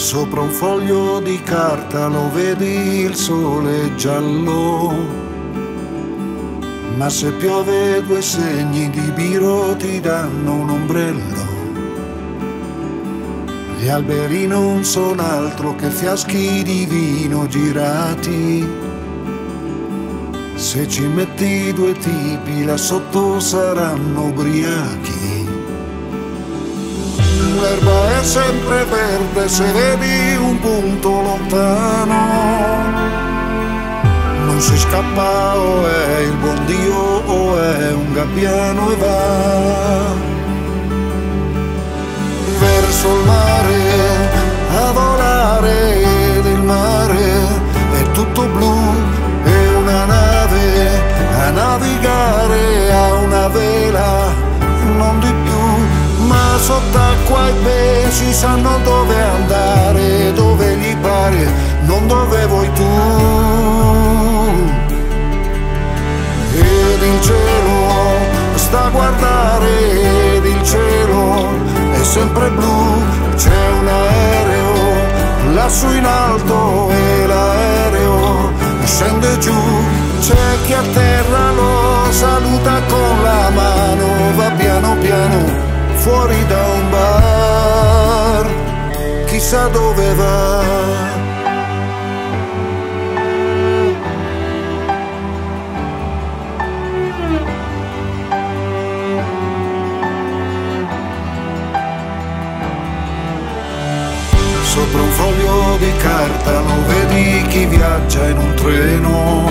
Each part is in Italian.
Sopra un foglio di carta lo vedi il sole giallo, ma se piove due segni di biro ti danno un ombrello. Gli alberi non sono altro che fiaschi di vino girati. Se ci metti due tipi là sotto saranno ubriachi. L'erba è sempre verde se vedi un punto lontano. Non si scappa, o è il buon Dio o è un gabbiano e va verso il mare a volare, ed il mare è tutto blu e una nave a navigare a una vela, non di più, ma sott'acqua i pesci sanno dove andare, dove gli pare, non dove vuoi tu. Ed il cielo sta a guardare, ed il cielo è sempre blu, c'è un aereo lassù in alto e l'aereo scende giù, c'è chi a terra lo saluta con la mano, va piano piano fuori da un bar, chissà dove va. Sopra un foglio di carta lo vedi chi viaggia in un treno.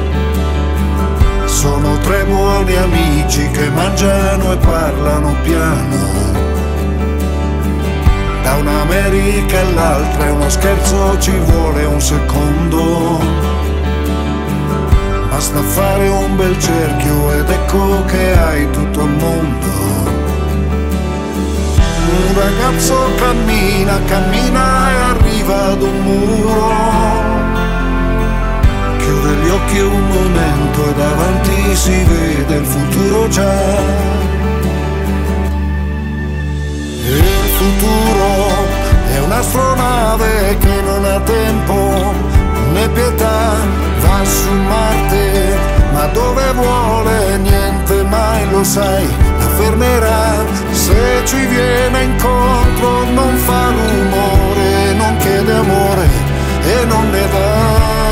Sono tre buoni amici che mangiano e parlano piano. Da un'America all'altra è uno scherzo, ci vuole un secondo. Basta fare un bel cerchio ed ecco che hai tutto il mondo. Un ragazzo cammina, cammina e arriva ad un muro. Chiude gli occhi un momento e davanti si vede il futuro già. E il futuro è un'astronave che non ha tempo né pietà, va su Marte, ma dove vuole niente mai lo sai, la fermerà. Se ci viene incontro non fa rumore, non chiede amore e non ne dà.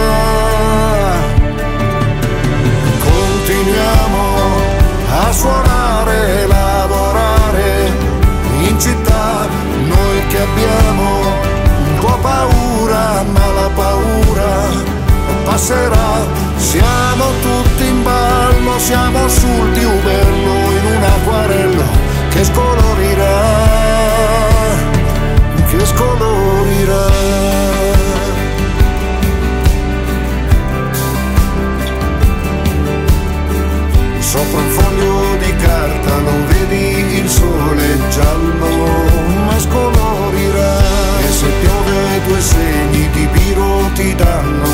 Continuiamo a suonare, lavorare in città, noi che abbiamo un po' paura, ma la paura passerà. Siamo tutti in ballo, siamo sul piuberlo in un acquarello che scolorirà, che scolorirà. Sopra un foglio di carta lo vedi il sole giallo, ma scolorirà. E se piove due segni di biro ti danno